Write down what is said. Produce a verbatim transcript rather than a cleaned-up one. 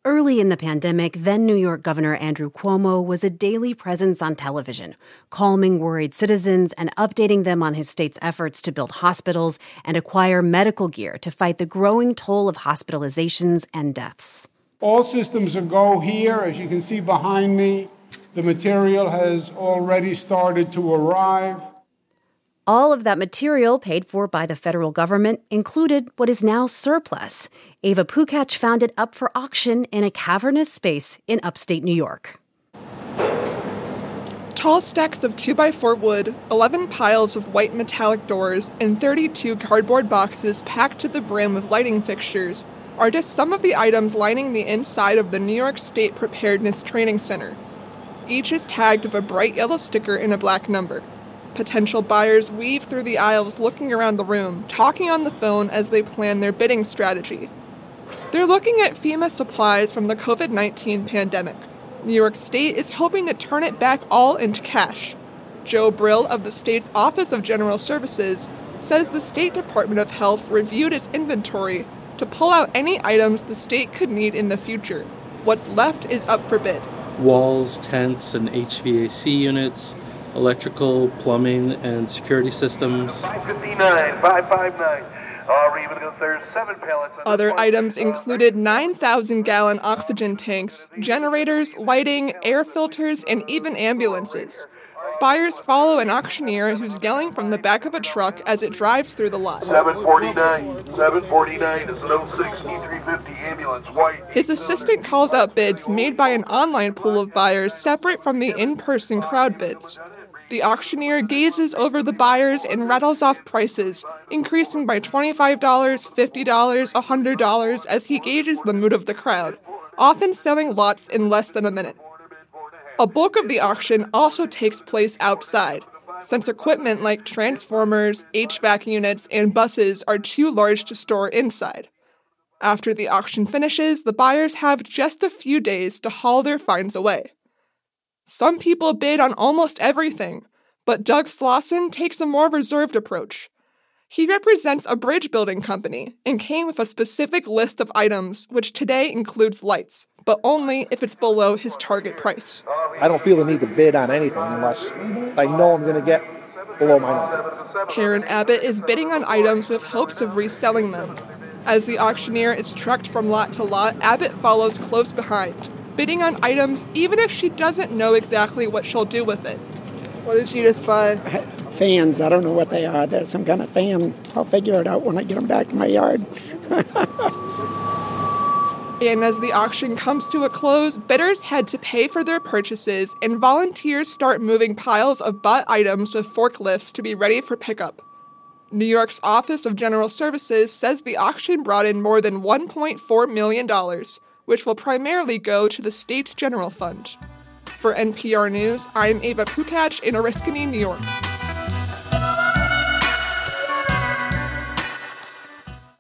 Early in the pandemic, then New York Governor Andrew Cuomo was a daily presence on television, calming worried citizens and updating them on his state's efforts to build hospitals and acquire medical gear to fight the growing toll of hospitalizations and deaths. All systems are go here. As you can see behind me, the material has already started to arrive. All of that material, paid for by the federal government, included what is now surplus. Ava Pukach found it up for auction in a cavernous space in upstate New York. Tall stacks of two by four wood, eleven piles of white metallic doors, and thirty-two cardboard boxes packed to the brim with lighting fixtures are just some of the items lining the inside of the New York State Preparedness Training Center. Each is tagged with a bright yellow sticker and a black number. Potential buyers weave through the aisles looking around the room, talking on the phone as they plan their bidding strategy. They're looking at FEMA supplies from the covid nineteen pandemic. New York State is hoping to turn it back all into cash. Joe Brill of the state's Office of General Services says the State Department of Health reviewed its inventory to pull out any items the state could need in the future. What's left is up for bid. Walls, tents, and H V A C units, electrical, plumbing, and security systems. five fifty-nine, five fifty-nine. Uh, there's seven pallets. Other items included nine thousand gallon oxygen tanks, generators, lighting, air filters, and even ambulances. Buyers follow an auctioneer who's yelling from the back of a truck as it drives through the lot. seven forty-nine, seven forty-nine is an oh six E three fifty ambulance, white. His assistant calls out bids made by an online pool of buyers separate from the in-person crowd bids. The auctioneer gazes over the buyers and rattles off prices, increasing by twenty-five dollars, fifty dollars, one hundred dollars as he gauges the mood of the crowd, often selling lots in less than a minute. A bulk of the auction also takes place outside, since equipment like transformers, H V A C units, and buses are too large to store inside. After the auction finishes, the buyers have just a few days to haul their finds away. Some people bid on almost everything, but Doug Slauson takes a more reserved approach. He represents a bridge building company and came with a specific list of items, which today includes lights, but only if it's below his target price. I don't feel the need to bid on anything unless I know I'm going to get below my number. Karen Abbott is bidding on items with hopes of reselling them. As the auctioneer is trucked from lot to lot, Abbott follows close behind, bidding on items even if she doesn't know exactly what she'll do with it. What did you just buy? Fans. I don't know what they are. They're some kind of fan. I'll figure it out when I get them back to my yard. And as the auction comes to a close, bidders head to pay for their purchases, and volunteers start moving piles of bought items with forklifts to be ready for pickup. New York's Office of General Services says the auction brought in more than one point four million dollars, which will primarily go to the state's general fund. For N P R News, I'm Ava Pukach in Oriskany, New York.